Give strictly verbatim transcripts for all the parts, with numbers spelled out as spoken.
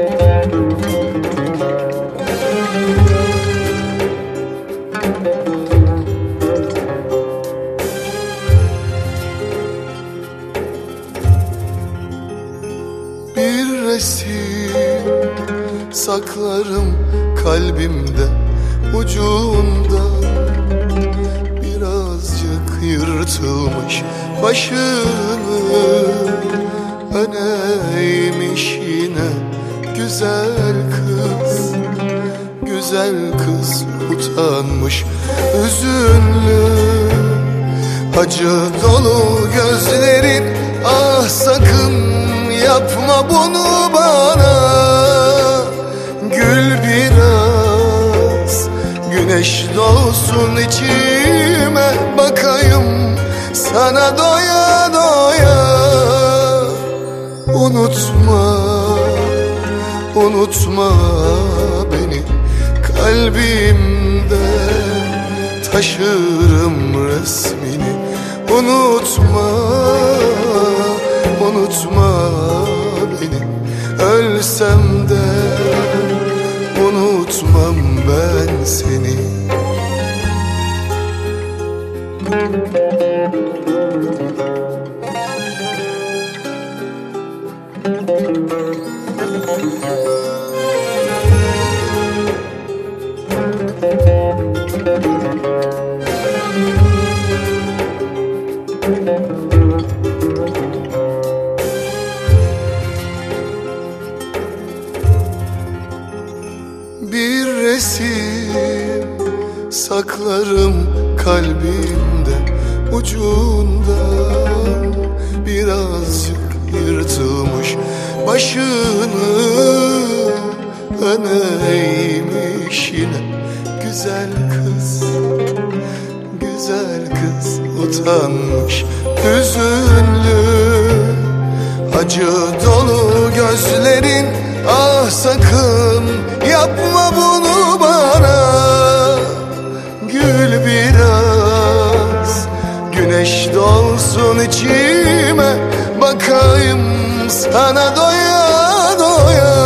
Bir resim saklarım kalbimde, ucunda birazcık yırtılmış başını öne eğmiş yine güzel kız. Güzel kız utanmış, üzünlü, acı dolu gözlerin. Ah sakın yapma bunu bana. Gül biraz, güneş doğsun içime, bakayım sana doya doya. Unutma, unutma beni, kalbimde taşırım resmini. Unutma, unutma beni, ölsem de unutmam ben seni. Bir resim saklarım kalbimde, ucundan birazcık yırtılmış başını öne eğmiş yine güzel kız. Güzel kız utanmış, hüzünlü, acı dolu gözlerin. Ah sakın yapma bunu bana. Gül biraz, güneş dolsun içime, bakayım sana doya doya.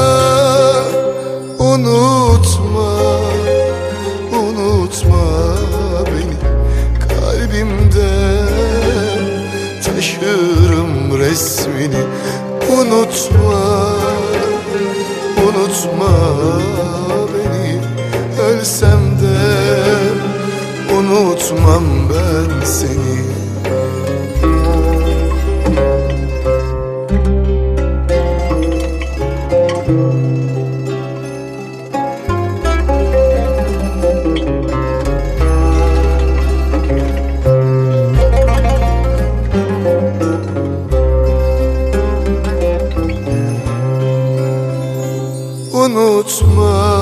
Unutma, unutma beni, kalbimde taşırım resmini. Unutma, unutma beni, ölsem de unutmam ben seni. Unutma,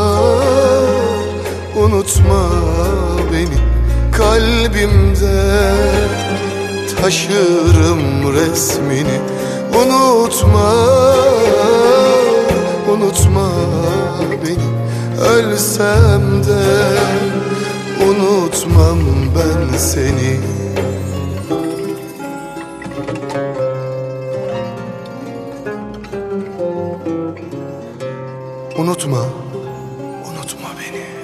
unutma beni, kalbimde taşırım resmini. Unutma, unutma beni, ölsem de unutmam ben seni. Unutma, unutma beni.